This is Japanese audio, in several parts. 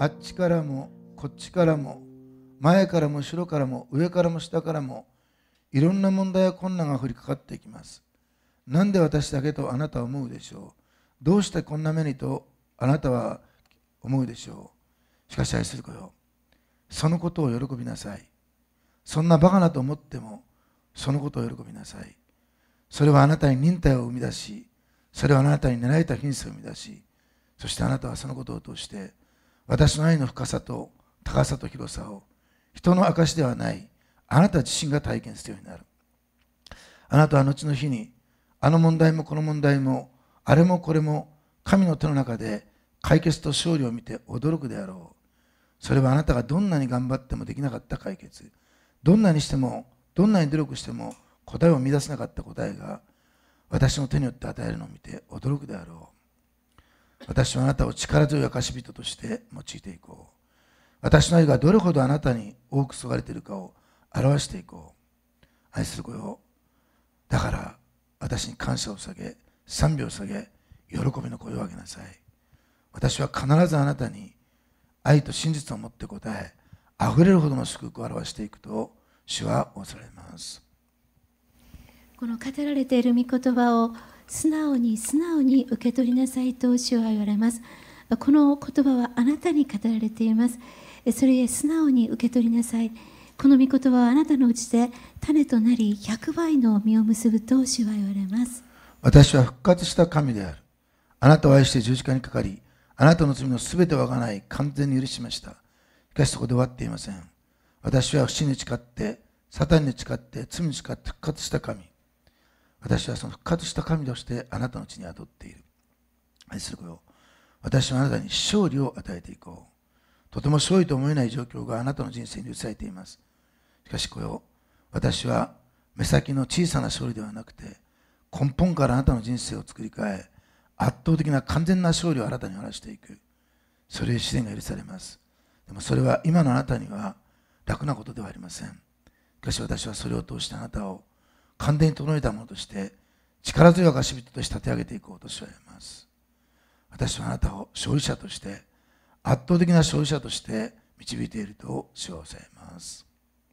あっちからもこっちからも前からも後ろからも上からも下からもいろんな問題や困難が降りかかっていきます。なんで私だけとあなたは思うでしょう。どうしてこんな目にとあなたは思うでしょう。しかし愛する子よ、そのことを喜びなさい。そんなバカなと思ってもそのことを喜びなさい。それはあなたに忍耐を生み出し、それはあなたに狙えた品性を生み出し、そしてあなたはそのことを通して私の愛の深さと高さと広さを人の証ではないあなた自身が体験するようになる。あなたは後の日にあの問題もこの問題もあれもこれも神の手の中で解決と勝利を見て驚くであろう。それはあなたがどんなに頑張ってもできなかった解決、どんなにしてもどんなに努力しても答えを見出せなかった答えが私の手によって与えるのを見て驚くであろう。私はあなたを力強い証人として用いていこう。私の愛がどれほどあなたに多く注がれているかを表していこう。愛する子よ、だから私に感謝を下げ賛美を下げ喜びの声を上げなさい。私は必ずあなたに愛と真実を持って答えあふれるほどの祝福を表していくと主は仰せられます。 この語られている御言葉を素直に受け取りなさいと主は言われます。この言葉はあなたに語られています。それへ素直に受け取りなさい。この御言葉はあなたのうちで種となり100倍の実を結ぶと主は言われます。 私は復活した神である。あなたを愛して十字架にかかり、あなたの罪のすべてを贖い完全に許しました。しかしそこで終わっていません。私は不死に誓って、サタンに誓って、罪に誓って復活した神。私はその復活した神としてあなたのうちに宿っている。愛する子よ、私はあなたに勝利を与えていこう。とても勝利と思えない状況があなたの人生に移されています。しかし子よ、私は目先の小さな勝利ではなくて、根本からあなたの人生を作り変え、圧倒的な完全な勝利をあなたに話していく。それで自然が許されます。でもそれは今のあなたには楽なことではありません。しかし私はそれを通してあなたを完全に整えたものとして、力強い証人として立て上げていこうとします。私はあなたを勝利者として、圧倒的な勝利者として導いていると主は教えます。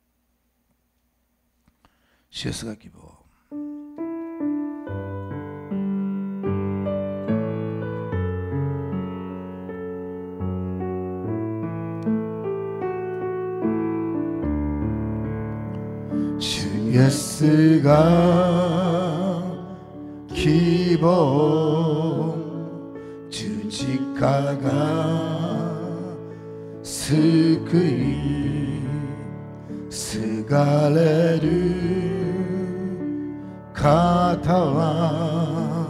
主イエスが希望。主イエスが希望、十字架が救い、すがれる方は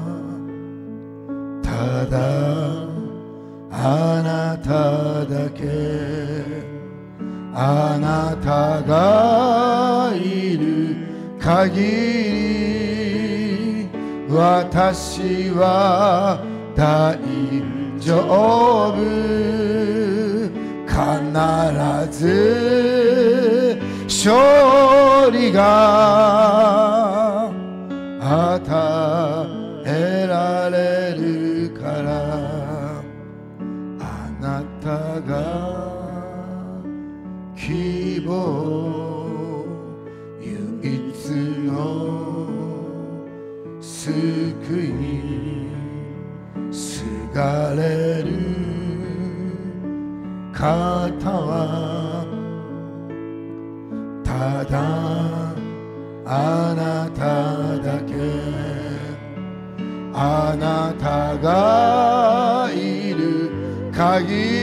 ただあなただけ。あなたがいる限り私は大丈夫。必ず勝利が与えられるから。あなたが希望、唯一の救い、すがれる方はただあなただけ。あなたがいる限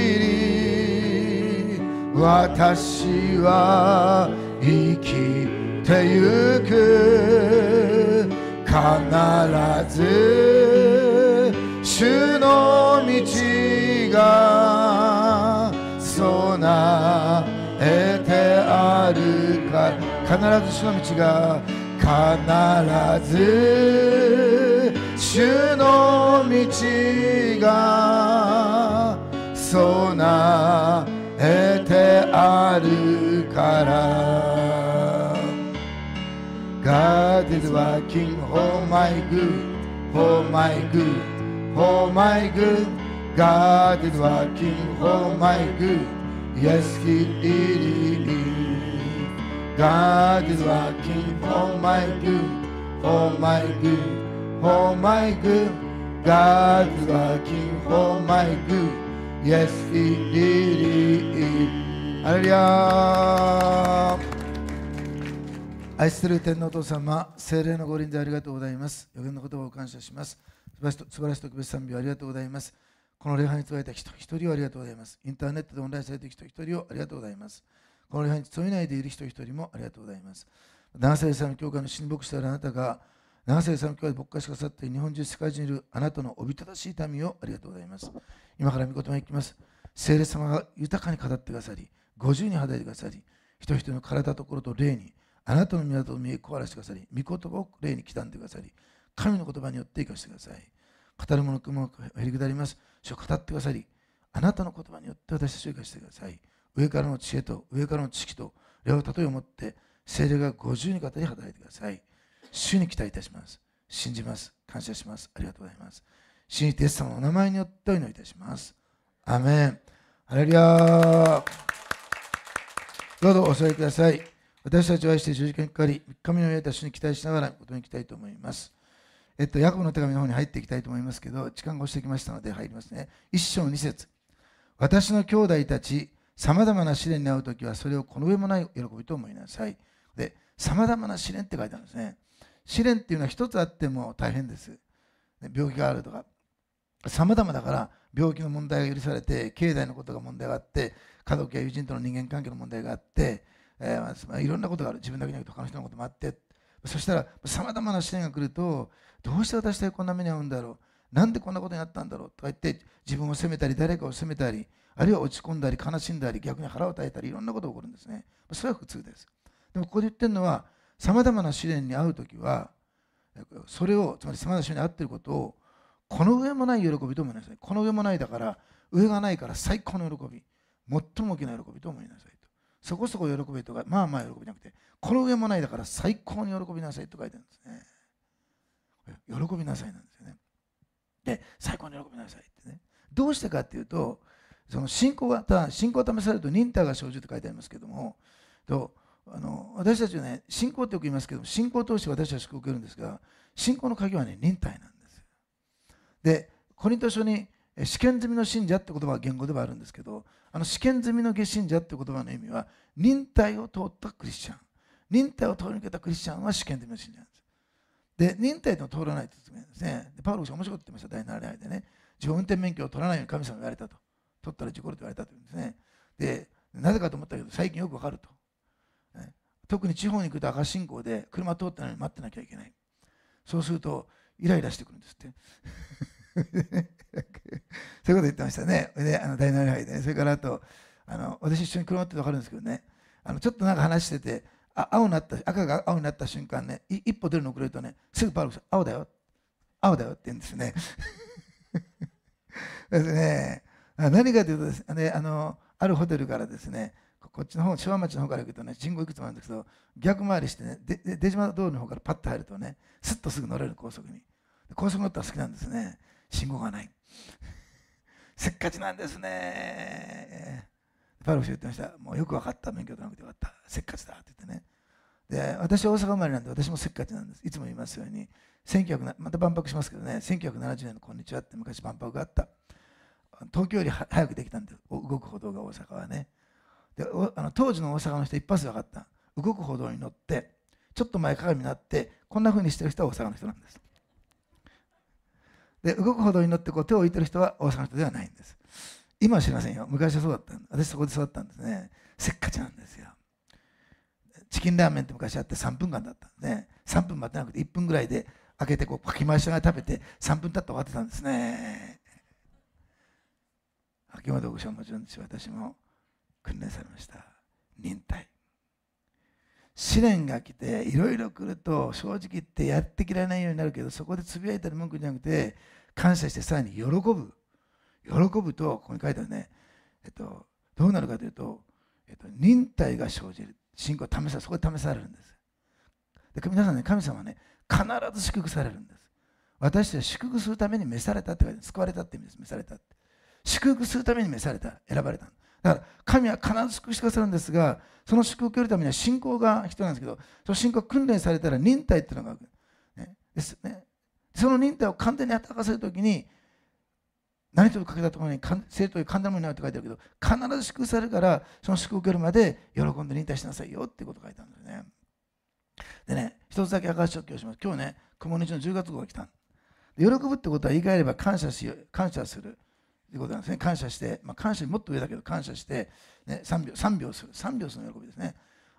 り私は生きてゆく。必ず主の道が備えてあるから。必ず主の道が、必ず主の道が備えてあるから。 God is working for my good, for my good, for my good. God is working for my good. Yes, He is. God is working for my good, for my good, for my good. God is working for my good. Yes, He is. ハレルヤ。愛する天のお父様、聖霊のご臨在ありがとうございます。予言の言葉を感謝します。素晴らしい特別賛美をありがとうございます。この礼拝に伝えた人一人をありがとうございます。インターネットでオンラインされている人一人をありがとうございます。この礼拝に添えないでいる人一人もありがとうございます。長瀬さんの教会の親牧師であるあなたが、長瀬さんの教会で牧会してくださって日本中世界中にいるあなたのおびただしい民をありがとうございます。今から御言葉に行きます。聖霊様が豊かに語ってくださり、50に働いてくださり、人々の体と心と霊にあなたの御業を見え壊らしてくださり、御言葉を霊に刻んでくださり、神の言葉によって生かしてください。語るものもへりくだります。主を語ってくださり、あなたの言葉によって私たちを生かしてください。上からの知恵と上からの知識と両方例えを持って聖霊が50に語り働いてください。主に期待いたします。信じます。感謝します。ありがとうございます。信じてイエス様のお名前によってお祈りいたします。アーメン。ハレルヤ。どうぞお座りください。私たちを愛して十字架にかかり、3日目の上た主に期待しながらことに行きたいと思います。ヤコブの手紙の方に入っていきたいと思いますけど、時間が押してきましたので入りますね。1章2節。私の兄弟たち、さまざまな試練に遭うときは、それをこの上もない喜びと思いなさい。で、さまざまな試練って書いてあるんですね。試練っていうのは一つあっても大変です。病気があるとか。さまざまだから、病気の問題が許されて、経済のことが問題があって、家族や友人との人間関係の問題があって、いろんなことがある。自分だけじゃなくて他の人のこともあって、そしたらさまざまな試練が来ると、どうして私たちこんな目に遭うんだろう、なんでこんなことになったんだろうとか言って自分を責めたり誰かを責めたり、あるいは落ち込んだり悲しんだり逆に腹を立てたりいろんなことが起こるんですね。それは普通です。でもここで言ってるのは、さまざまな試練に遭うときはそれを、つまりさまざまな試練に遭っていることをこの上もない喜びと思いなさい。この上もないだから上がないから最高の喜び、最も大きな喜びと思いなさいと。そこそこ喜びとかまあまあ喜びじゃなくて、この上もないだから最高に喜びなさいと書いてあるんですね。喜びなさいなんですよね。で、最高に喜びなさいってね。どうしてかっていうと、その信仰が試されると忍耐が生じると書いてありますけども、私たちはね、信仰ってよく言いますけども、信仰を通して私たちが受けるんですが、信仰の鍵はね、忍耐なんです。で、コリント書に試験済みの信者って言葉は言語ではあるんですけど、試験済みの信者って言葉の意味は忍耐を通ったクリスチャン、忍耐を通り抜けたクリスチャンは試験済みの信者なんです。で、忍耐と通らないと説明ですね。でパウロが面白いこと言ってました。第7礼拝でね、自分運転免許を取らないように神様に言われたと。取ったら事故ると言われたというんですね。で、なぜかと思ったけど最近よくわかると。特に地方に行くと赤信号で車通ってないのに待ってなきゃいけない。そうするとイライラしてくるんですって。そういうこと言ってましたね。で、第7礼拝でね。それからあと、私一緒に車って分かるんですけどね、ちょっとなんか話してて、赤が青になった瞬間ね、一歩出るの遅れるとね、すぐパウロさん、青だよって言うんですね。ですね、何かというとですね、あるホテルからですね、こっちの方、昭和町の方から行くとね、信号いくつもあるんですけど、逆回りしてね、出島通りの方からパッと入るとね、すっとすぐ乗れる高速に。高速乗ったら好きなんですね。信号がない。せっかちなんですね。パウロ氏言ってました。もうよく分かった。免許取らなくてよかった。せっかちだって言ってね。で、私は大阪生まれなんで、私もせっかちなんです。いつも言いますように、また万博しますけどね、1970年のこんにちはって昔万博があった。東京より早くできたんで、動く歩道が大阪はね。で、当時の大阪の人一発で分かった。動く歩道に乗って、ちょっと前かがみになって、こんな風にしてる人は大阪の人なんです。で、動く歩道に乗ってこう手を置いてる人は大阪の人ではないんです。今は知りませんよ。昔はそうだったんで、私そこで育ったんですね。せっかちなんですよ。チキンラーメンって昔あって3分間だったんでね。3分待ってなくて1分ぐらいで開けてこうかき回しながら食べて3分経って終わってたんですね。秋元牧師はもちろんですし、私も訓練されました。忍耐。試練が来ていろいろ来ると正直言ってやってきられないようになるけど、そこでつぶやいたり文句じゃなくて感謝してさらに喜ぶと、ここに書いてあるね、どうなるかというと、忍耐が生じる。信仰はそこで試されるんです。で、皆さんね、神様はね、必ず祝福されるんです。私たちは祝福するために召されたって書いてある。救われたって意味です。召されたって。 祝福するために召された、選ばれた。だから神は必ず祝福してくださるんですが、その祝福を受けるためには信仰が必要なんですけど、その信仰が訓練されたら忍耐っていうのが、ですね。その忍耐を完全に働かせるときに、何とかけたところに生という簡単なものになるって書いてあるけど、必ず祝福されるから、その祝福を受けるまで喜んで忍耐しなさいよっていうことが書いてあるんですね。でね、一つだけ証しをします。今日ね、雲日の10月号が来た。喜ぶってことは言い換えれば感謝するということなんですね。感謝して、感謝もっと上だけど感謝して、ね、賛美をするの喜びですね。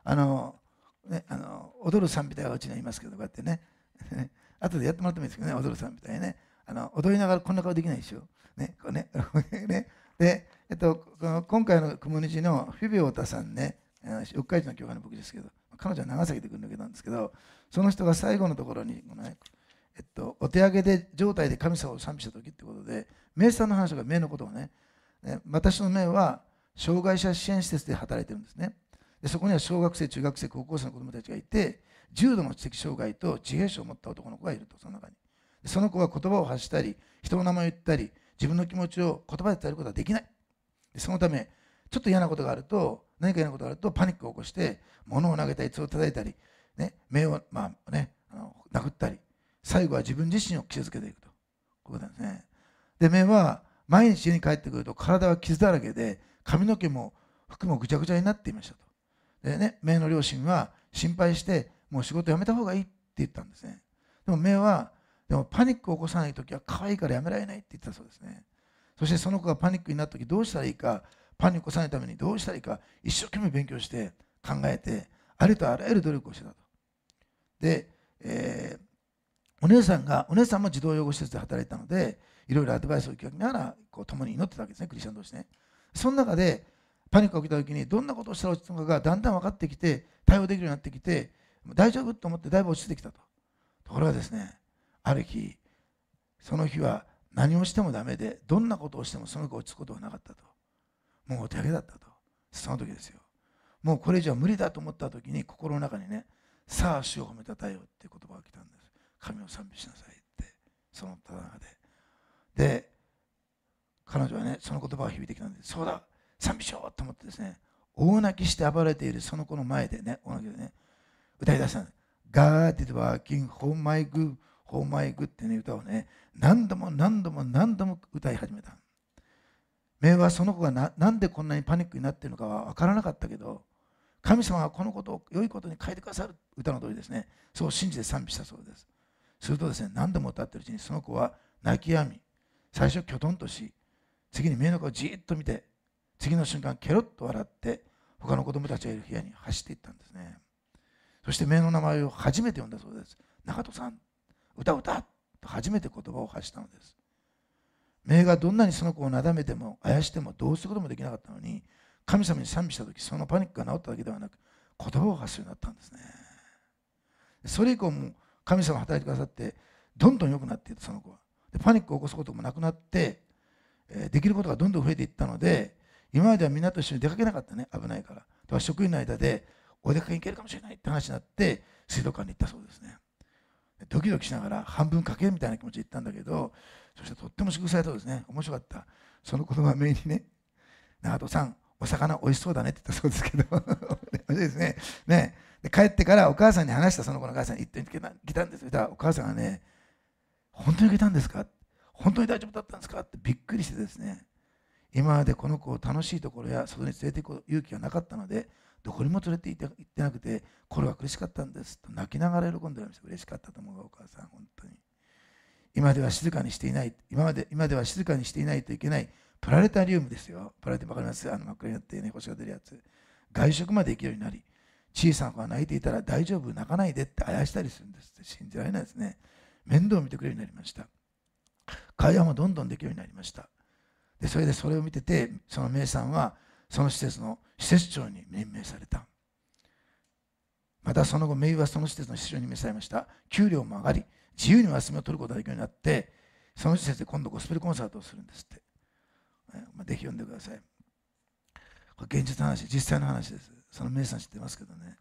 踊る賛美隊はうちにはいますけど、こうやってね、後でやってもらってもいいですけどね、踊る賛美隊ね。踊りながらこんな顔できないでしょ。ね、こうねねで、今回の雲日のフィビオタさんね、四日市の教会の僕ですけど、彼女は長崎で来るんだけどなんですけど、その人が最後のところに、お手上げで状態で神様を賛美した時ってことで、名さんの話が名のことをね、私の名は障害者支援施設で働いてるんですね。でそこには小学生、中学生、高校生の子供たちがいて、重度の知的障害と自閉症を持った男の子がいると、その中に。でその子は言葉を発したり、人の名前を言ったり、自分の気持ちを言葉で伝えることができない。でそのため、ちょっと嫌なことがあると、何か嫌なことがあるとパニックを起こして、物を投げたり、血を叩いたり、目を、殴ったり、最後は自分自身を傷つけていくと。こういうことなんですね。で、目は毎日家に帰ってくると体は傷だらけで、髪の毛も服もぐちゃぐちゃになっていましたと。でね、目の両親は心配して、もう仕事辞めた方がいいって言ったんですね。でも目は、パニックを起こさないときは可愛いからやめられないって言ったそうですね。そしてその子がパニックになったときどうしたらいいか、パニックを起こさないためにどうしたらいいか、一生懸命勉強して考えて、ありとあらゆる努力をしてたと。で、お姉さんも児童養護施設で働いたので、いろいろアドバイスを受けながら共に祈ってたわけですね、クリスチャン同士ね。その中でパニックが起きたときにどんなことをしたら落ち着くのかがだんだん分かってきて、対応できるようになってきて、大丈夫と思ってだいぶ落ち着いてきたと。ところがですね、ある日、その日は何をしてもダメで、どんなことをしてもその子落ち着くことはなかったと。もうお手上げだったと。その時ですよ。もうこれ以上無理だと思った時に心の中にね、さあ主を褒めたたえよっていう言葉が来たんです。神を賛美しなさいって、そのただ中で。で、彼女はね、その言葉が響いてきたんで、そうだ、賛美しようと思ってですね、大泣きして暴れているその子の前でね、大泣きでね、歌い出したんです。God is working for my good, for my good ってね、歌をね、何度も歌い始めた。目はその子がなんでこんなにパニックになっているのかは分からなかったけど、神様はこのことを良いことに変えてくださる歌の通りですね、そう信じて賛美したそうです。するとですね、何度も歌っているうちにその子は泣き止み、最初きょとんとし、次に目の顔をじーっと見て、次の瞬間ケロッと笑って他の子供たちがいる部屋に走っていったんですね。そして目の名前を初めて呼んだそうです。中戸さん、歌と初めて言葉を発したのです。目がどんなにその子をなだめてもあやしてもどうすることもできなかったのに、神様に賛美したとき、そのパニックが治っただけではなく、言葉を発するようになったんですね。それ以降も神様が働いてくださって、どんどん良くなっていった、その子は。でパニックを起こすこともなくなって、できることがどんどん増えていったので、今まではみんなと一緒に出かけなかったね、危ないから。だから職員の間で、お出かけに行けるかもしれないって話になって、水道管に行ったそうですね。ドキドキしながら半分かけみたいな気持ちで行ったんだけど、そしてとっても祝福されたそうですね。面白かった。その言葉が目にね、長戸さん、お魚おいしそうだねって言ったそうですけど、面白いですね。で帰ってからお母さんに話した、その子のお母さんに言ってきたんですよ。お母さんがね、本当に行けたんですか、本当に大丈夫だったんですかってびっくりしてですね、今までこの子を楽しいところや外に連れて行く勇気がなかったので、どこにも連れて行ってなくて、これは苦しかったんですと泣きながら喜んでおりました。嬉しかったと思うが、お母さん、本当に。今では静かにしていないといけないプラネタリウムですよ。プラネタリウム分かります？真っ暗になってね、星が出るやつ。外食まで行けるようになり、小さな子が泣いていたら大丈夫、泣かないでってあやしたりするんですって。信じられないですね。面倒を見てくれるようになりました。会話もどんどんできるようになりました。でそれを見てて、その名さんはその施設の施設長に任命された。またその後、メイはその施設の施設長に任命されました。給料も上がり、自由にお休みを取ることができるようになって、その施設で今度ゴスペルコンサートをするんですって。ぜひ読んでください。これ現実の話、実際の話です。その名さん知ってますけどね。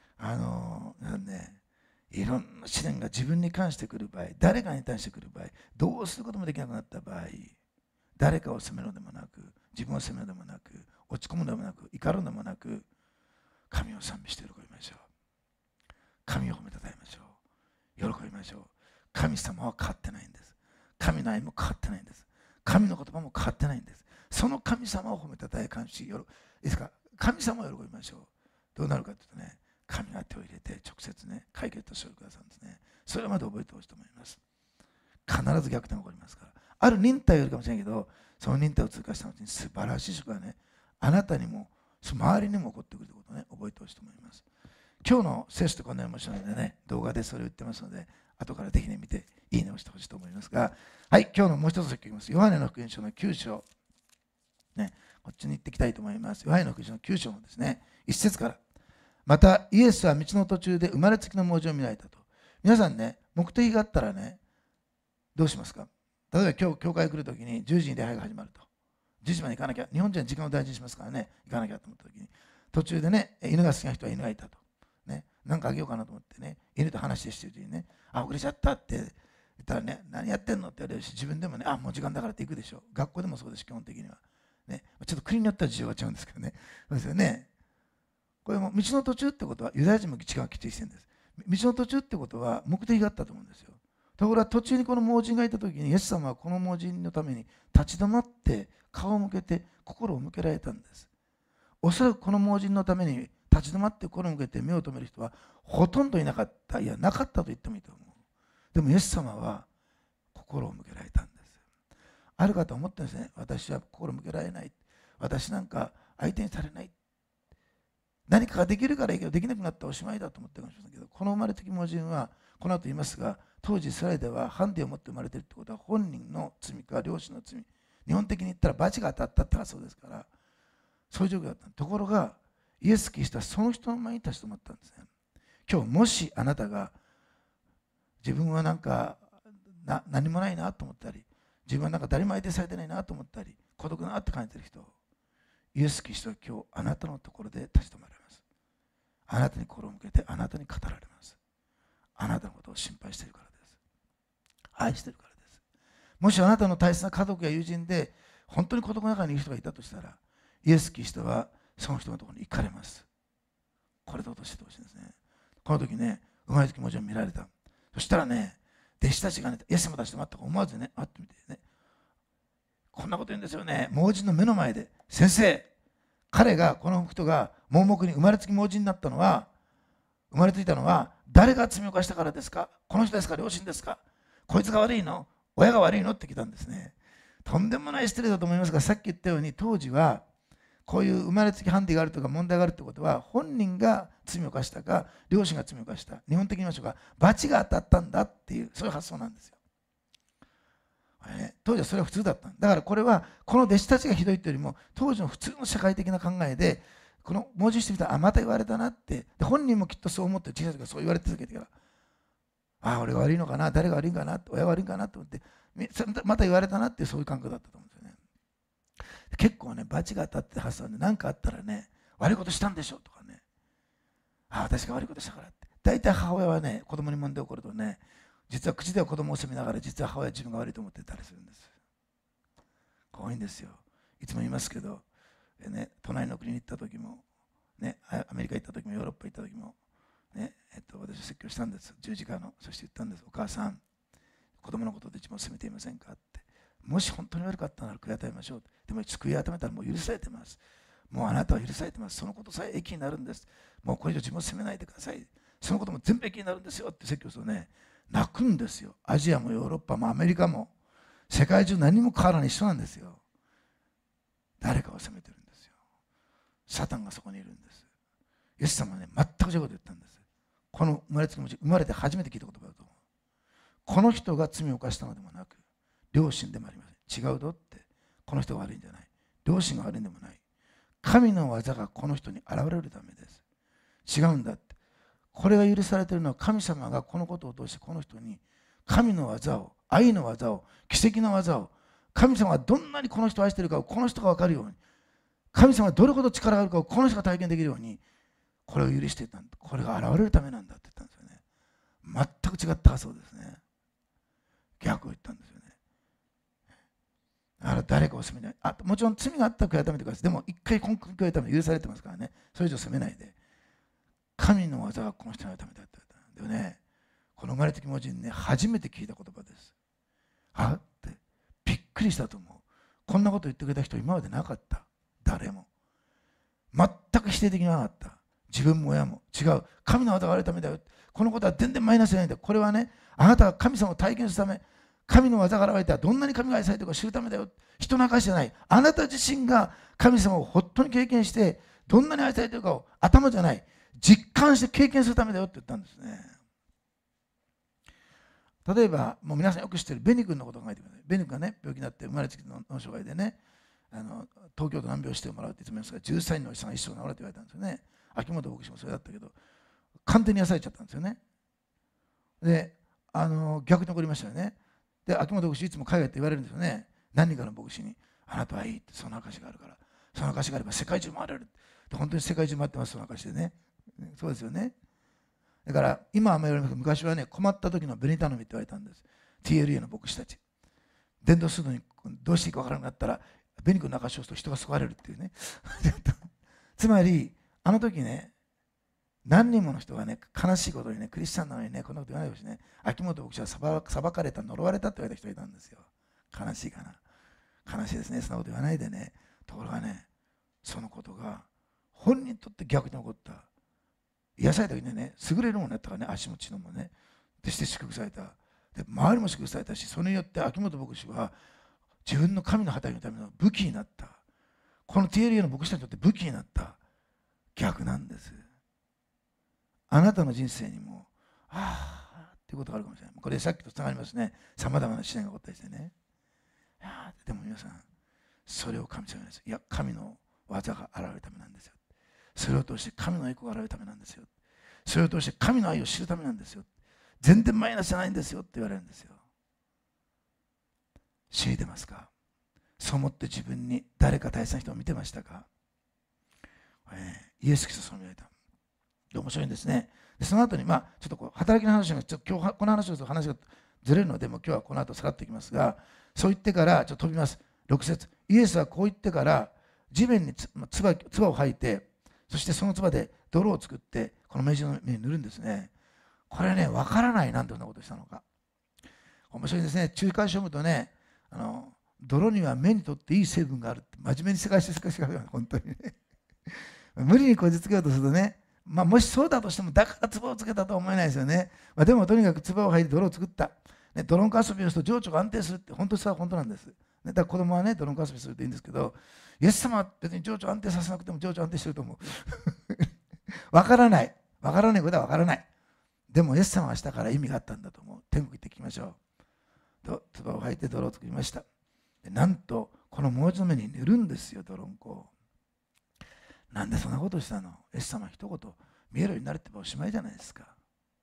いろんな試練が自分に関してくる場合、誰かに対してくる場合、どうすることもできなくなった場合、 誰かを責めるのでもなく、自分を責めるのでもなく、落ち込むのでもなく、怒るのでもなく、神を賛美して喜びましょう。神を褒めたたえましょう。喜びましょう。神様は変わってないんです。神の愛も変わってないんです。神の言葉も変わってないんです。その神様を褒めたたえ感謝し、いいですか、神様を喜びましょう。どうなるかというとね、神が手を入れて直接ね、解決としてくださるんですね。それまで覚えてほしいと思います。必ず逆転が起こりますから。ある忍耐よりかもしれないけど、その忍耐を通過した後に素晴らしい祝がね、あなたにも周りにも起こってくるということをね、覚えてほしいと思います。今日の聖書とこんなに面白いのでね、動画でそれを言ってますので、後からぜひね見ていいねをしてほしいと思いますが、はい、今日のもう一つ先いきます。ヨハネの福音書の9章、ね、こっちに行っていきたいと思います。ヨハネの福音書の9章のですね、1節から。またイエスは道の途中で生まれつきの文字を見られたと。皆さんね、目的があったらね、どうしますか？例えば今日教会来るときに10時に礼拝が始まると。10時まで行かなきゃ、日本人は時間を大事にしますからね、行かなきゃと思ったときに、途中でね、犬が好きな人は犬がいたと。ね、なんかあげようかなと思ってね、犬と話してるうちにね、遅れちゃったって言ったらね、何やってんのって言われるし、自分でもね、もう時間だからって行くでしょ。学校でもそうです、基本的には。ね、ちょっと国によっては事情が違うんですけどね。そうですよね。これも道の途中ってことは、ユダヤ人も違うきっちりしてるんです。道の途中ってことは目的があったと思うんですよ。ところが途中にこの盲人がいたときに、イエス様はこの盲人のために立ち止まって顔を向けて心を向けられたんです。おそらくこの盲人のために立ち止まって心を向けて目を留める人はほとんどいなかった、いやなかったと言ってもいいと思う。でもイエス様は心を向けられたんです。ある方は思ってるんですね。私は心を向けられない。私なんか相手にされない。何かができるからいいけど、できなくなったらおしまいだと思ってるかもしれないけど、この生まれつき盲人は、この後言いますが、当時イスラエルではハンデを持って生まれているということは、本人の罪か両親の罪、日本的に言ったら罰が当たったって発想ですから、そういう状況だった。ところが、イエス・キリストはその人の前に立ち止まったんですね。今日、もしあなたが自分はなんか何もないなと思ったり、自分はなんか誰も相手されてないなと思ったり、孤独だなって感じている人、イエス・キリストは今日あなたのところで立ち止まられます。あなたに心を向けてあなたに語られます。あなたのことを心配しているからです。愛しているからです。もしあなたの大切な家族や友人で本当に孤独の中にいる人がいたとしたら、イエス・キリストはその人のところに行かれます。これで落としてほしいんですね。この時ね、生まれつき文字を見られた。そしたらね、弟子たちがね、イエス様たちと待ったか思わずね、会ってみてね、こんなこと言うんですよね。盲人の目の前で、先生、彼がこの人が盲目に生まれつき盲人になったのは、生まれついたのは誰が罪を犯したからですか？この人ですか？両親ですか？こいつが悪いの？親が悪いの？って聞いたんですね。とんでもない失礼だと思いますが、さっき言ったように当時はこういう生まれつきハンディがあるとか問題があるってことは、本人が罪を犯したか両親が罪を犯した、日本的に言いましょうか、罰が当たったんだっていう、そういう発想なんですよ。当時はそれは普通だった。だからこれはこの弟子たちがひどいというよりも、当時の普通の社会的な考えで、この盲人してみたら、また言われたなって、で本人もきっとそう思って、小さい時からそう言われ続けてから、俺が悪いのかな、誰が悪いんかな、親が悪いんかなと思って、また言われたなって、そういう感覚だったと思うんですよね。結構ね、罰が当たって発想で、何かあったらね、悪いことしたんでしょとかね、私が悪いことしたからって。大体母親はね、子供に問題起こるとね、実は口では子供を責めながら、実は母親は自分が悪いと思ってたりするんです。怖いんですよ。いつも言いますけど、隣の国に行った時も、アメリカ行った時もヨーロッパ行った時も、私説教したんです。十字架の。そして言ったんです。お母さん、子供のことで自分を責めていませんかって。もし本当に悪かったなら悔い改めましょう。でも悔い改めたらもう許されてます。もうあなたは許されてます。そのことさえ益になるんです。もうこれ以上自分を責めないでください。そのことも全部益になるんですよって説教するとね、泣くんですよ。アジアもヨーロッパもアメリカも世界中何も変わらない一緒なんですよ。誰かを責めてるんですよ。サタンがそこにいるんです。イエス様はね、全く違うこと言ったんです。この生まれつきの生まれて初めて聞いた言葉だと思う。この人が罪を犯したのでもなく、両親でもありません。違うぞって。この人が悪いんじゃない。両親が悪いんでもない。神の技がこの人に現れるためです。違うんだって。これが許されているのは、神様がこのことを通してこの人に神の技を、愛の技を、奇跡の技を、神様がどんなにこの人を愛しているかをこの人が分かるように、神様がどれほど力があるかをこの人が体験できるように、これを許していたんだ。これが現れるためなんだって言ったんですよね。全く違った発想ですね。逆を言ったんですよね。 誰かを責めない。もちろん罪があったら悔い改めてください。でも一回悔い改め許されてますからね。それ以上責めないで。神の技がこの人のためだったんだよね。この生まれた時文字にね、初めて聞いた言葉です。ってびっくりしたと思う。こんなこと言ってくれた人今までなかった。誰も。全く否定的になかった。自分も親も違う。神の技があるためだよ。このことは全然マイナスじゃないんだよ。これはね、あなたが神様を体験するため、神の技が現れたらどんなに神が愛されているか知るためだよ。人の証じゃない。あなた自身が神様を本当に経験して、どんなに愛されているかを頭じゃない、実感して経験するためだよって言ったんですね。例えば、もう皆さんよく知ってるベニ君のことを考えてください。ベニ君がね、病気になって生まれつきの脳障害でね、東京都難病してもらうって言ってますが、13人のお医者さんが一生治れって言われたんですよね。秋元牧師もそれだったけど、完全に癒されちゃったんですよね。で、逆に残りましたよね。で、秋元牧師いつも海外って言われるんですよね。何人かの牧師に、あなたはいいって、その証があるから、その証があれば世界中回れる。で、本当に世界中回ってます、その証でね。そうですよね。だから今はあんまり言われますけど、昔はね、困った時の紅頼みって言われたんです。TLA の牧師たち。伝道するのにどうしていいか分からなくなったら、紅君の証をすると人が救われるっていうね。つまり、あの時ね、何人もの人がね、悲しいことにね、クリスチャンなのにね、こんなこと言わないでほしいね。秋元牧師は裁かれた、呪われたって言われた人がいたんですよ。悲しいかな。悲しいですね。そんなこと言わないでね。ところがね、そのことが本人にとって逆に起こった。癒された時にね、優れるものだったからね、足も血のもね。でして祝福された。で、周りも祝福されたし、それによって秋元牧師は自分の神の働きのための武器になった。この TLA の牧師にとって武器になった。逆なんです。あなたの人生にも、っていうことがあるかもしれない。これさっきとつながりますね。さまざまな試練が起こったりしてね。でも皆さん、それを神様に言うんです。いや、神の技が現れるためなんですよ。それを通して神の栄光が現れるためなんですよ。それを通して神の愛を知るためなんですよ。全然マイナスじゃないんですよって言われるんですよ。知れてますか？そう思って自分に誰か大切な人を見てましたか？イエス・キリストそう見られた。面白いんですね。でその後に、ちょっと働きの話が、今日この話をすると話がずれるので、もう今日はこの後さらっていきますが、そう言ってから、ちょっと飛びます。6節。イエスはこう言ってから、地面に唾を吐いて、そしてその唾で泥を作って、この名人の目に塗るんですね。これね、わからない、なんてそんなことしたのか。面白いですね。中間書を読むとね、泥には目にとっていい成分があるって、真面目に世界史が本当にね。無理にこじつけようとするとね、もしそうだとしても、だから唾をつけたとは思えないですよね。でもとにかく唾を吐いて泥を作った。泥んこ遊びをすると情緒が安定するって、本当にそれは本当なんです。だから子供はね、泥んこ遊びするといいんですけど、イエス様は別に情緒安定させなくても情緒安定してると思う。わからない。わからないことはわからない。でもイエス様はしたから意味があったんだと思う。天国行ってきましょう。唾を吐いて泥を作りました。でなんと、この文字の目に塗るんですよ、泥んこを。なんでそんなことしたの？イエス様一言見えるようになるっておしまいじゃないですか。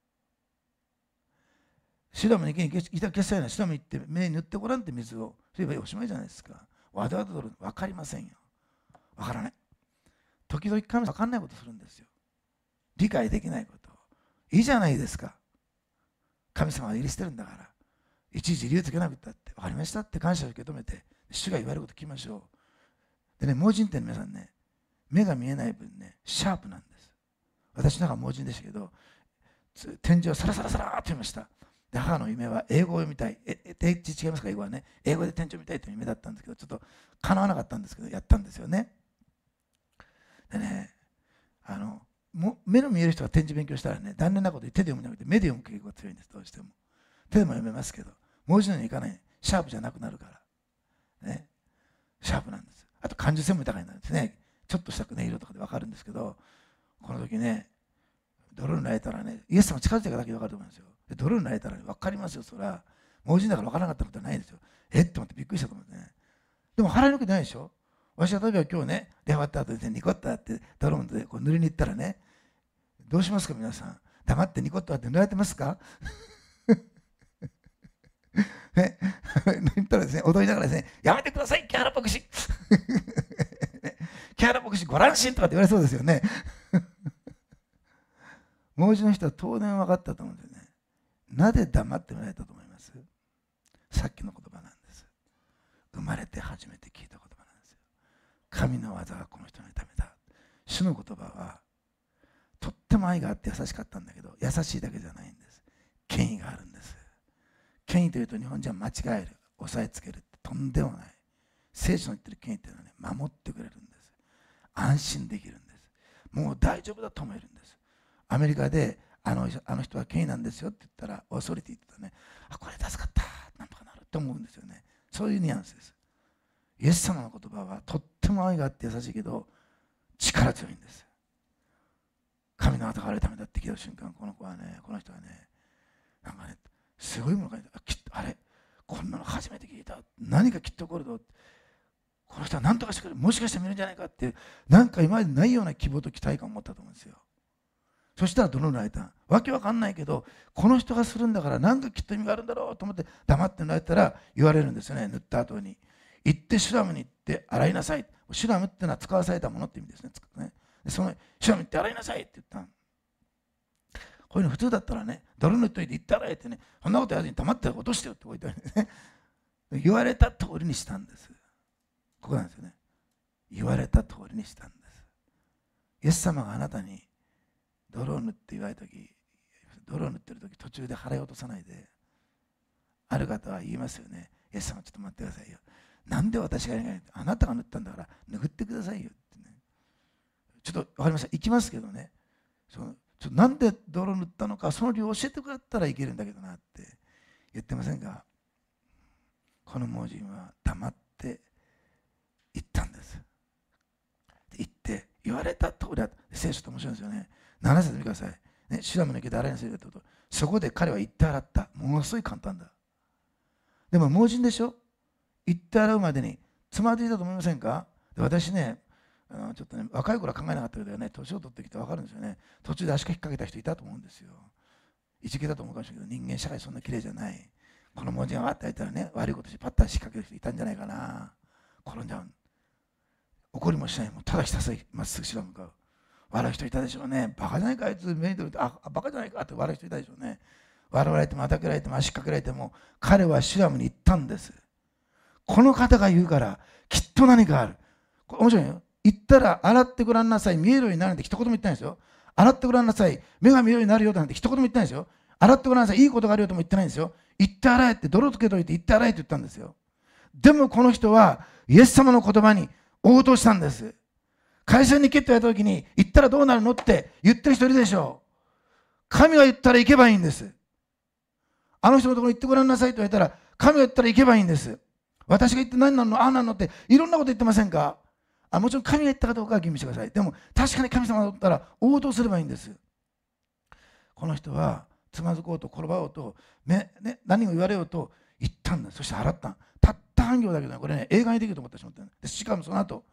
シドムに行きた消したようなシドムに行って目に塗ってごらんって水をそういえばおしまいじゃないですか。わざわざ分かりませんよ。分からない。時々神様分かんないことするんですよ。理解できないこと。いいじゃないですか。神様は許してるんだから。いちいち理由つけなくったって、分かりましたって感謝を受け止めて、主が言われること聞きましょう。でね、盲人って皆さんね、目が見えない分ね、シャープなんです。私なんか盲人でしたけど、天井をサラサラサラーって言いました。で、母の夢は英語を読みたい。違いますか、英語はね。英語で天井を見たいという夢だったんですけど、ちょっと叶わなかったんですけど、やったんですよね。でね、目の見える人が天井勉強したらね、残念なことに手で読むんじゃなくて目で読む傾向が強いんです、どうしても。手でも読めますけど、盲人のにいかない。シャープじゃなくなるから。ね。シャープなんです。あと感受性も豊かになるんですね。ちょっとした色とかで分かるんですけど、この時ね、泥になれたらね、イエス様近づいていかだけで分かると思うんですよ。で泥になれたら、ね、分かりますよ、それは。盲人だから分からなかったことはないですよ。って思ってびっくりしたと思うんですね。でも払い抜けてないでしょ。私は例えば今日ね、出会った後で、ね、ニコッとやって泥でこう塗りに行ったらね、どうしますか皆さん。黙ってニコッとやって塗られてますかね、塗ったらですね、踊りながらですね、やめてください、木原牧師木原牧師ご乱心とかって言われそうですよね盲人の人は当然分かったと思うんですよね。なぜ黙ってもらえたと思います？さっきの言葉なんです。生生まれて初めて聞いた言葉なんですよ。神の技はこの人のためだ。主の言葉はとっても愛があって優しかったんだけど、優しいだけじゃないんです。権威があるんです。権威というと日本人は間違える、押さえつけるってとんでもない。聖書の言ってる権威っていうのはね、守ってくれるんです。安心できるんです。もう大丈夫だと思えるんです。アメリカであの人は権威なんですよって言ったら、オーソリティって言ったらね、あ、これ助かった、なんとかなるって思うんですよね。そういうニュアンスです。イエス様の言葉はとっても愛があって優しいけど力強いんです。神の後があるためだって聞いた瞬間、この人はね、なんかね、すごいものがあれ、こんなの初めて聞いた。何かきっと起こるぞ。この人は何とかしてくれる。もしかして見るんじゃないかって、なんか今までないような希望と期待感を持ったと思うんですよ。そしたらどのぐらいだ。わけわかんないけど、この人がするんだからなんかきっと意味があるんだろうと思って黙って泣いたら言われるんですよね。塗った後に。行ってシュラムに行って洗いなさい。シュラムってのは使わされたものって意味ですね。でそのシュラムに行って洗いなさいって言ったの。こういうの普通だったらね、泥塗っといて行って洗えってね、そんなことやらずに黙って落としてよってこう言ったんですね。言われた通りにしたんです。ここなんですよね。言われた通りにしたんです。イエス様があなたに泥を塗って言われたとき、泥を塗ってるとき途中で払い落とさないで、ある方は言いますよね。イエス様ちょっと待ってくださいよ。なんで私がやらないの？あなたが塗ったんだから拭ってくださいよってね。ちょっと分かりました。行きますけどね。なんで泥を塗ったのかその理由を教えてくれたらいけるんだけどなって言ってませんか？この盲人は黙って言ったんです。言って言われた通りだ。聖書って面白いんですよね。7節見てください。ね、シュラムの池で洗いなさいと言うと、そこで彼は言って洗った。ものすごい簡単だ。でも盲人でしょ。言って洗うまでにつまずいたと思いませんか？で私ね、ちょっとね、若い頃は考えなかったけどね、年を取ってきて分かるんですよね。途中で足が引っ掛けた人いたと思うんですよ。いじけたと思うかもしれないけど、人間社会そんな綺麗じゃない。この文字がわってやったらね、悪いことしてパッタン仕掛ける人いたんじゃないかな。転んじゃう。怒りもしない。もうただひたすらまっすぐ白向かう。笑う人いたでしょうね。バカじゃないかあいつ、目に取ると、バカじゃないかって笑う人いたでしょうね。笑われても、あたけられても、足かけられても、彼はシュラムに行ったんです。この方が言うから、きっと何かある。これ面白いよ。言ったら、洗ってごらんなさい、見えるようになるなんて一言も言ってないんですよ。洗ってごらんなさい、目が見えるようになるよなんて一言も言ってないんですよ。洗ってごらんなさい、いいことがあるよとも言ってないんですよ。言って洗えって、泥つけといて言って洗えって言ったんですよ。でもこの人は、イエス様の言葉に応答したんです。会社に行けって言われた時に、行ったらどうなるのって言ってる人いるでしょう。神が言ったら行けばいいんです。あの人のところに行ってごらんなさいと言われたら、神が言ったら行けばいいんです。私が言って何なの、ああなのっていろんなこと言ってませんか？もちろん神が言ったかどうかは吟味してください。でも確かに神様が言ったら応答すればいいんです。この人はつまずこうと転ばおうと、何を言われようと言ったんだ。そして払ったん。たった半行だけどね、これね、映画にできると思ってしまったんです。しかもその後、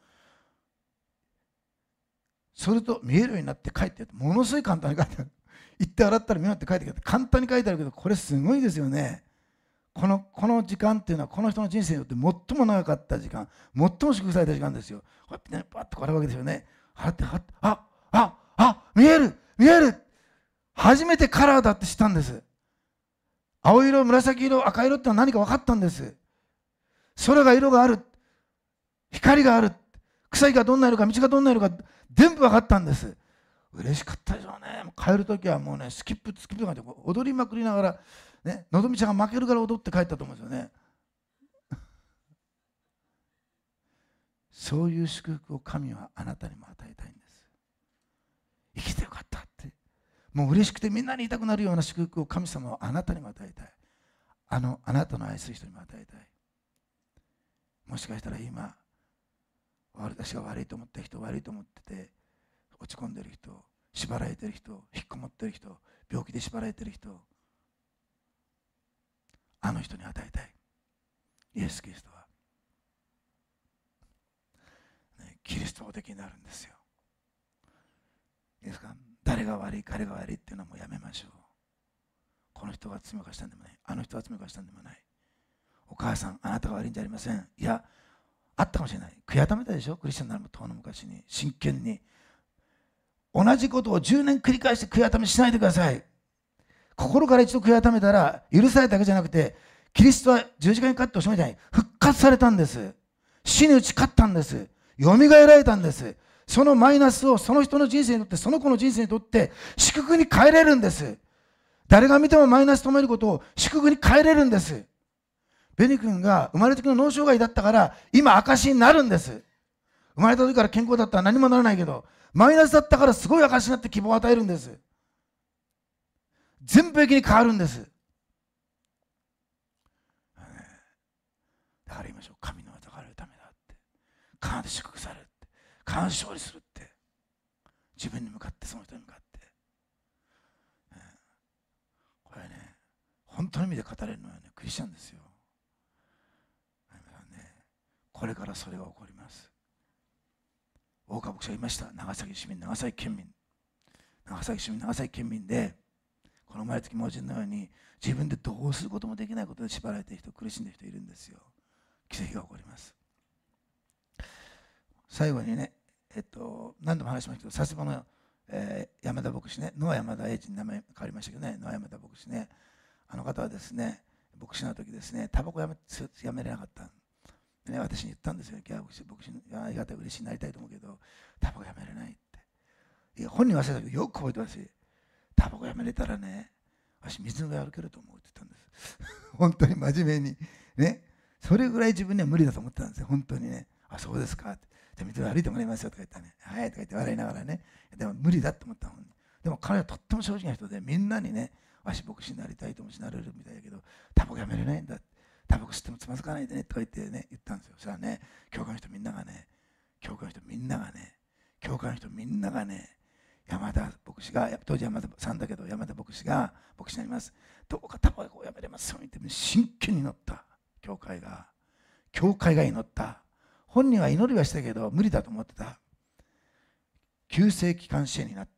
それと見えるようになって帰ってやって、ものすごい簡単に書いてある。行って洗ったら見えるようになって帰ってきて、簡単に書いてあるけど、これすごいですよね。この時間っていうのはこの人の人生によって最も長かった時間、最も祝福された時間ですよ。こうやってね、パッと笑うわけですよね。払って、見える初めてカラーだって知ったんです。青色、紫色、赤色ってのは何か分かったんです。空が色がある、光がある、草木がどんな色か、道がどんな色か、全部分かったんです。嬉しかったでしょうね。帰るときはもうね、スキップとかで踊りまくりながら、ね、のぞみちゃんが負けるから踊って帰ったと思うんですよね。そういう祝福を神はあなたにも与えたいんです。生きてよかったって、もう嬉しくてみんなに言いたくなるような祝福を神様はあなたにも与えたい。あなたの愛する人にも与えたい。もしかしたら今、私が悪いと思った人、悪いと思ってて落ち込んでる人、縛られてる人、引っこもってる人、病気で縛られてる人、あの人に与えたい。イエス・キリストは、キリスト的になるんですよ。いいですか？誰が悪い、彼が悪いっていうのはもうやめましょう。この人が罪を犯したんでもない、あの人が罪を犯したんでもない。お母さん、あなたが悪いんじゃありません。いや、あったかもしれない。悔い改めたでしょ、クリスチャンになるも遠の昔に。真剣に同じことを10年繰り返して悔い改めしないでください。心から一度悔い改めたら、許されただけじゃなくて、キリストは十字架にかかっておしまいじゃない、復活されたんです。死に打ち勝ったんです。よみがえられたんです。そのマイナスをその人の人生にとって、その子の人生にとって祝福に変えれるんです。誰が見てもマイナス止めることを祝福に変えれるんです。ベニ君が生まれた時の脳障害だったから今証になるんです。生まれた時から健康だったら何もならないけど、マイナスだったからすごい証になって希望を与えるんです。全部的に変わるんです。だから言いましょう。神の技があるためだって。必ず祝福されるって。必ず勝利するって。自分に向かって、その人に向かって。これね、本当の意味で語れるのはね、クリスチャンですよ。これからそれが起こります。大川牧師が言いました。長崎市民、長崎県民。長崎市民、長崎県民で、この生まれつき盲人のように自分でどうすることもできないことで縛られている人、苦しんでいる人いるんですよ。奇跡が起こります。最後にね、何度も話しましたけど、さすがの、山田牧師ね、ノア山田英二に名前変わりましたけどね、ノア山田牧師ね、あの方はですね、牧師の時ですね、タバコやめれなかった。ね、私に言ったんですよ。牧師ありがたい、嬉しいになりたいと思うけど、タバコやめれないって。いや、本人忘れたけど、よく覚えてます。タバコやめれたらね、私水の上歩けると思うって言ったんです。本当に真面目に。ね。それぐらい自分には無理だと思ってたんですよ。本当にね。あ、そうですかって。じゃあ水の上歩いてもらいますよとか言ったらね。はいとか言って笑いながらね。でも無理だと思ったのに。でも彼はとっても正直な人で、みんなにね、私牧師になりたいと思うしなれるみたいだけど、タバコやめれないんだって。タバコ吸ってもつまずかないでねとか言ってね、言ったんですよ。そしたらね、教会の人みんながね、山田牧師が、当時山田さんだけど、山田牧師が牧師になります。どうかタバコをやめれますようにって真剣に祈った。教会が祈った。本人は祈りはしたけど、無理だと思ってた。急性気管支炎になった。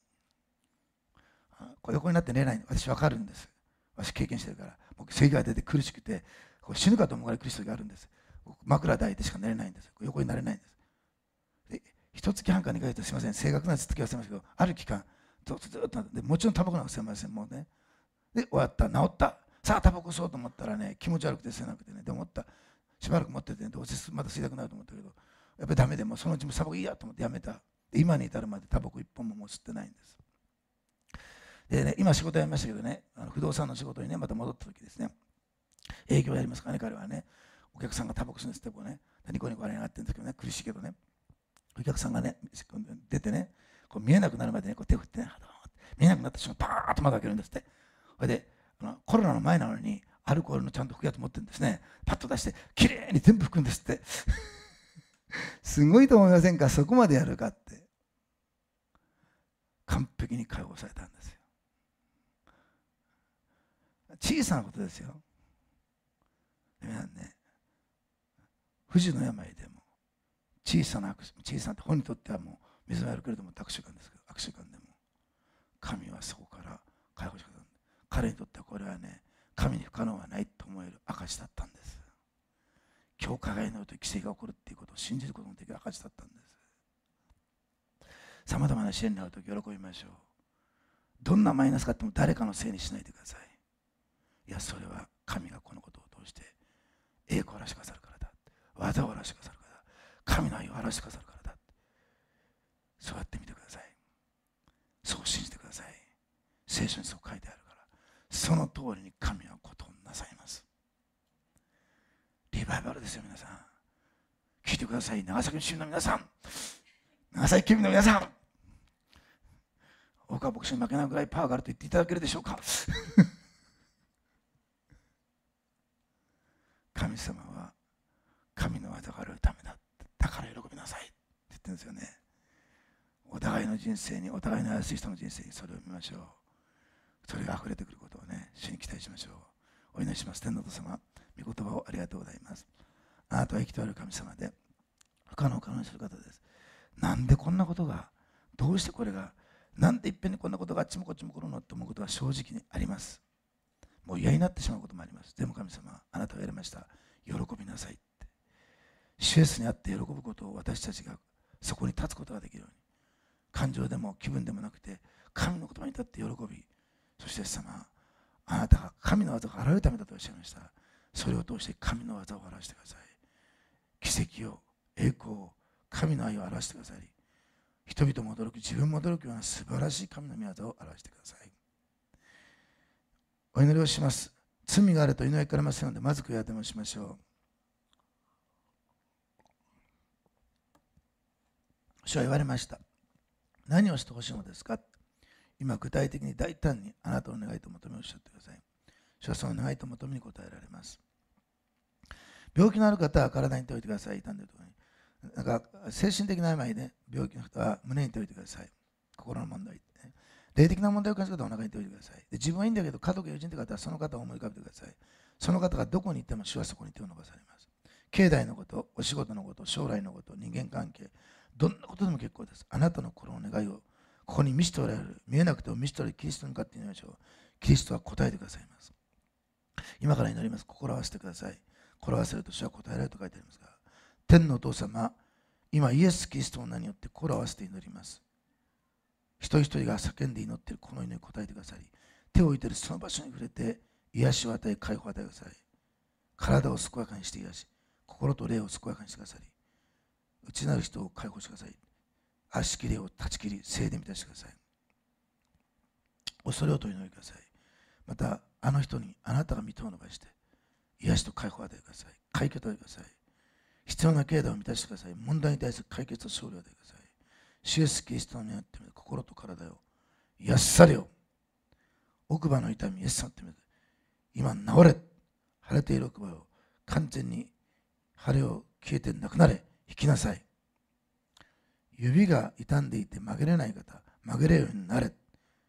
これ横になって寝れないの。私分かるんです。私経験してるから。僕、咳が出て苦しくて、死ぬかと思うぐらい苦しい時があるんです。枕抱いてしか寝れないんです。横になれないんです。で、1月半か2ヶ月、すみません、正確な月忘れますけど、ある期間、ずっとで、もちろんタバコなんか吸えません、もうね。で、終わった、治った。さあ、タバコ吸おうと思ったらね、気持ち悪くて吸えなくてね、で思った。しばらく持ってて、ね、どうせまた吸いたくなると思ったけど、やっぱりダメでも、そのうちもタバコいいやと思ってやめた。で今に至るまでタバコ1本ももう吸ってないんです。でね、今仕事やりましたけどね、不動産の仕事にね、また戻った時ですね、営業やりますからね、彼はね、お客さんがタバコ吸うんですって、こうね、ニコニコ笑いながってるんですけどね、苦しいけどね、お客さんがね、出てね、こう見えなくなるまでね、こう手を振ってね、見えなくなった瞬間、パーッと窓開けるんですって。それで、コロナの前なのに、アルコールのちゃんと拭くやつ持ってるんですね。パッと出して、きれいに全部拭くんですって。すごいと思いませんか、そこまでやるかって。完璧に解放されたんですよ。小さなことですよ。皆さんね、不治の病でも小さなって本にとってはもう水をやるけれども悪習慣ですけど、悪習慣でも神はそこから解放してくださる。彼にとってはこれはね、神に不可能はないと思える証だったんです。教会が祈ると奇跡が起こるっていうことを信じることのできる証だったんです。さまざまな試練に遭うとき喜びましょう。どんなマイナスがあっても誰かのせいにしないでください。いや、それは神がこのことを通して栄光を表してくださるからだ。技を表してくださるからだ。神の愛を表してくださるからだ。そうやってみてください。そう信じてください。聖書にそう書いてあるから、その通りに神はことをなさいます。リバイバルですよ、皆さん。聞いてください。長崎の市民の皆さん、長崎県民の皆さん、大川牧師に負けないぐらいパワーがあると言っていただけるでしょうか。神様は神の技があるためだ。だから喜びなさいって言ってるんですよね。お互いの人生に、お互いの安い人の人生にそれを見ましょう。それが溢れてくることをね、主に期待しましょう。お祈りします。天の父様、御言葉をありがとうございます。あなたは生きておられる神様で、不可能を可能にする方です。なんでこんなことが、どうしてこれが、なんでいっぺんにこんなことがあっちもこっちも来るのと思うことが正直にあります。もう嫌になってしまうこともあります。でも神様、あなたはやりました。喜びなさいって。主イエスにあって喜ぶことを私たちがそこに立つことができるように。感情でも気分でもなくて、神の言葉に立って喜び、そしてイエス様、あなたが神の技が現れるためだとおっしゃいました。 それを通して神の技を表してください。奇跡を、栄光を、神の愛を表してください。人々も驚く、自分も驚くような素晴らしい神の御業を表してください。お祈りをします。罪があると祈りからませんので、まず悔い改めをしましょう。主は言われました。何をしてほしいのですか。今具体的に大胆にあなたの願いと求めをおっしゃってください。主はその願いと求めに応えられます。病気のある方は体に手を置いてください。痛んでるところに。なんか精神的な病で病気の人は胸に手を置いてください。心の問題、霊的な問題を感じる方はお腹に手を置いてください。で自分はいいんだけど家族や友人という方はその方を思い浮かべてください。その方がどこに行っても主はそこに手を伸ばされます。境内のこと、お仕事のこと、将来のこと、人間関係、どんなことでも結構です。あなたの心の願いをここに見せておられる。見えなくても見せておられるキリストに向かって祈りましょう。キリストは答えてくださいます。今から祈ります。心を合わせてください。心を合わせると主は答えられると書いてありますが、天のお父様、今イエス・キリストの名によって心を合わせて祈ります。一人一人が叫んで祈っているこの祈りに答えてくださり、手を置いているその場所に触れて癒しを与え、解放を与えてください。体を健やかにして癒し、心と霊を健やかにしてくださり、内なる人を解放してください。悪しき霊を断ち切り、聖で満たしてください。恐れをと祈りください。また、あの人にあなたが御手を伸ばして、癒しと解放を与えてください。解決を与えてください。必要な境内を満たしてください。問題に対する解決と勝利を与えてください。主イエスキリストの名によって心と体を癒されよ。奥歯の痛み、イエス様って今治れ。腫れている奥歯を完全に腫れを消えてなくなれ。引きなさい。指が傷んでいて曲げれない方、曲げれるようになれ。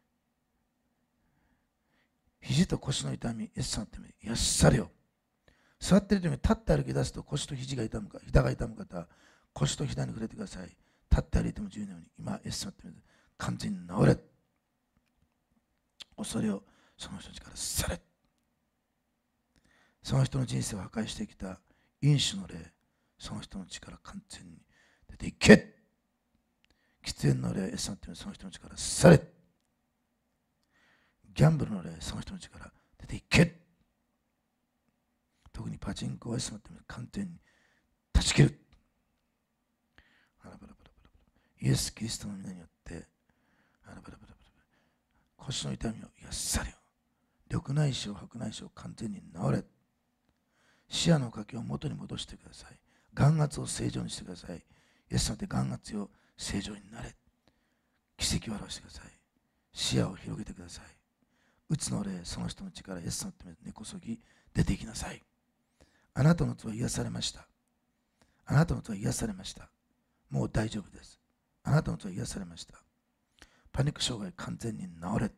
肘と腰の痛み、イエス様って癒されよ。座っている時に立って歩き出すと腰と肘が痛むか、膝が痛む方、腰と膝に触れてください。立って歩いても自由なように、今、イエス様って完全に治れ。恐れをその人たちからされ。その人の人生を破壊してきた飲酒の霊、その人の力完全に出ていけ。喫煙の霊、イエス様ってその人の力され。ギャンブルの霊、その人の力出ていけ。特にパチンコをイエス様って完全に断ち切る。イエス・キリストの皆によって腰の痛みを癒されよ。緑内障、白内障完全に治れ。視野の欠けを元に戻してください。眼圧を正常にしてください。イエス様で眼圧を正常になれ。奇跡を表してください。視野を広げてください。うつの霊、その人の力、イエス様って根こそぎ出ていきなさい。あなたの罪は癒されました。あなたの罪は癒されました。もう大丈夫です。あなたの罪は癒されました。パニック障害完全に治れ。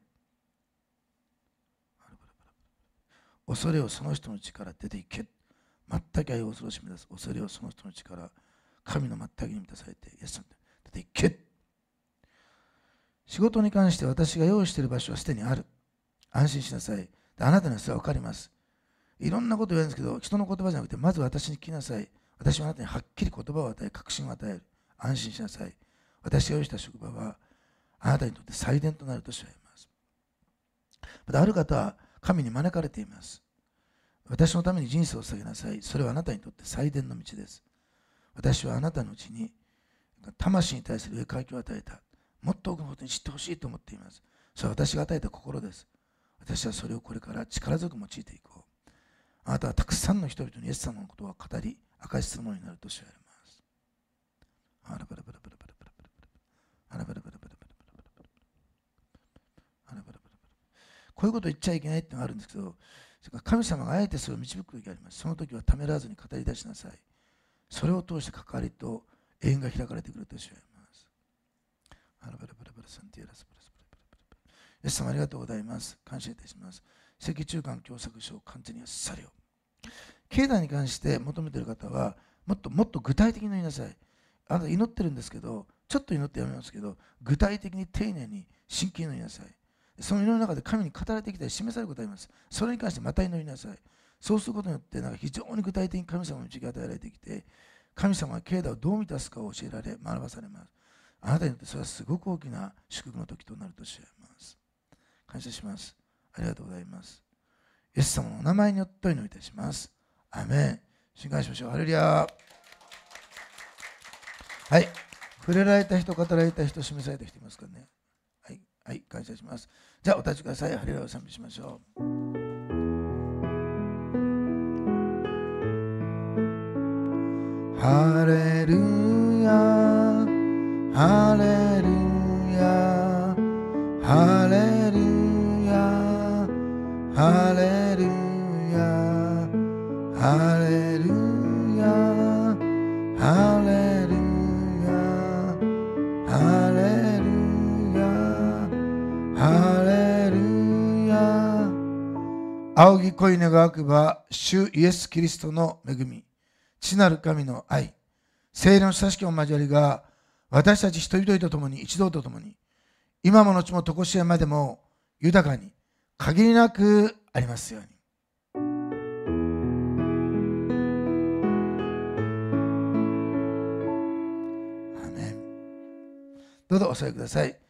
恐れをその人の力出ていけ。全く愛を恐ろしみ出す。恐れをその人の力、神の全くに満たされて、イエス様出ていけ。仕事に関して私が用意している場所はすでにある。安心しなさい。あなたにはそれは分かります。いろんなこと言われるんですけど、人の言葉じゃなくて、まず私に聞きなさい。私はあなたにはっきり言葉を与え、確信を与える。安心しなさい。私が用意した職場は、あなたにとって祭殿となるとおっしゃいます。またある方は、神に招かれています。私のために人生を捧げなさい。それはあなたにとって祭殿の道です。私はあなたのうちに、魂に対する上書きを与えた。もっと多くのことに知ってほしいと思っています。それは私が与えた心です。私はそれをこれから力強く用いていこう。あなたはたくさんの人々にイエス様のことを語り、証しするものになるとおっしゃいます。こういうことを言っちゃいけないってのがあるんですけど、神様があえてそれを導く時があります。その時はためらわずに語り出しなさい。それを通して関わりと縁が開かれてくるとおっしゃいます。イエス様ありがとうございます。感謝いたします。脊柱管狭窄症を完全に癒されよ。経済に関して求めている方はもっと具体的に祈りなさい。あなた祈ってるんですけど、ちょっと祈ってやめますけど、具体的に丁寧に真剣に祈りなさい。その祈りの中で神に語られてきたり示されることがあります。それに関してまた祈りなさい。そうすることによって非常に具体的に神様の導きが与えられてきて、神様は経済をどう満たすかを教えられ、学ばされます。あなたにとってそれはすごく大きな祝福の時となるとおっしゃいます。感謝します。ありがとうございます。イエス様のお名前によってお祈りいたします。 アーメン。主に感謝しましょう。ハレルヤ。はい。触れられた人、語られた人、示された人いますかね。はい。はい。感謝します。じゃあ、お立ちください。ハレルヤを賛美しましょう。ハレルヤ。ハレルヤ。ハレルヤ。ハレルヤ。ハレルヤ。ハレルヤ。ハレルヤ。ハレルヤ。仰ぎ恋願くば主イエス・キリストの恵み、父なる神の愛、聖霊の親しきお交わりが私たち一人一人と共に、一同と共に、今も後も常しえまでも豊かに限りなくありますように。アーメン。どうぞお座りください。